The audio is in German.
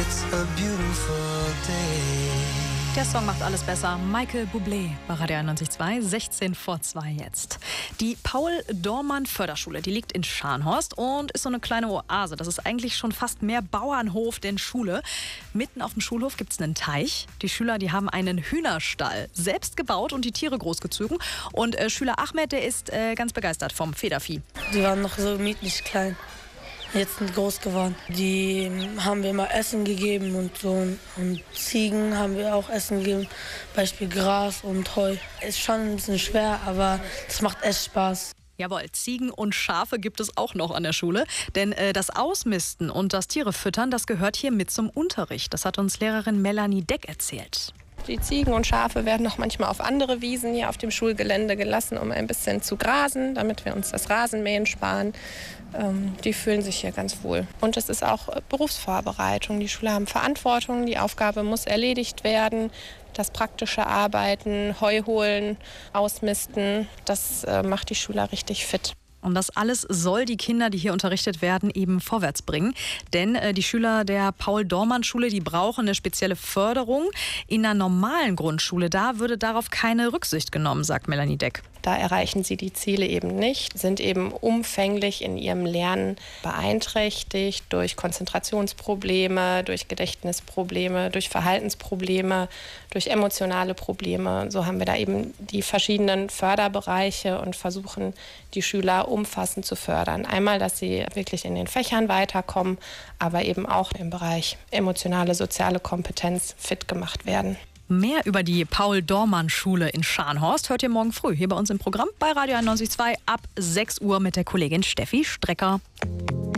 It's a beautiful day. Der Song macht alles besser. Michael Bublé bei Radio 91.2, 16 vor 2 jetzt. Die Paul-Dormann-Förderschule, die liegt in Scharnhorst und ist so eine kleine Oase. Das ist eigentlich schon fast mehr Bauernhof denn Schule. Mitten auf dem Schulhof gibt es einen Teich. Die Schüler, die haben einen Hühnerstall selbst gebaut und die Tiere großgezogen. Und Schüler Ahmed, der ist ganz begeistert vom Federvieh. Die waren noch so niedlich klein. Jetzt sind groß geworden. Die haben wir mal Essen gegeben und so. Und Ziegen haben wir auch Essen gegeben. Beispiel Gras und Heu. Ist schon ein bisschen schwer, aber es macht echt Spaß. Jawohl, Ziegen und Schafe gibt es auch noch an der Schule. Denn das Ausmisten und das Tiere füttern, das gehört hier mit zum Unterricht. Das hat uns Lehrerin Melanie Deck erzählt. Die Ziegen und Schafe werden auch manchmal auf andere Wiesen hier auf dem Schulgelände gelassen, um ein bisschen zu grasen, damit wir uns das Rasenmähen sparen. Die fühlen sich hier ganz wohl. Und es ist auch Berufsvorbereitung. Die Schüler haben Verantwortung, die Aufgabe muss erledigt werden. Das praktische Arbeiten, Heu holen, ausmisten, das macht die Schüler richtig fit. Und das alles soll die Kinder, die hier unterrichtet werden, eben vorwärts bringen. Denn die Schüler der Paul-Dormann-Schule, die brauchen eine spezielle Förderung. In einer normalen Grundschule, da würde darauf keine Rücksicht genommen, sagt Melanie Deck. Da erreichen sie die Ziele eben nicht, sind eben umfänglich in ihrem Lernen beeinträchtigt durch Konzentrationsprobleme, durch Gedächtnisprobleme, durch Verhaltensprobleme, durch emotionale Probleme. So haben wir da eben die verschiedenen Förderbereiche und versuchen, die Schüler umfassend zu fördern. Einmal, dass sie wirklich in den Fächern weiterkommen, aber eben auch im Bereich emotionale, soziale Kompetenz fit gemacht werden. Mehr über die Paul-Dormann-Schule in Scharnhorst hört ihr morgen früh hier bei uns im Programm bei Radio 91.2 ab 6 Uhr mit der Kollegin Steffi Strecker.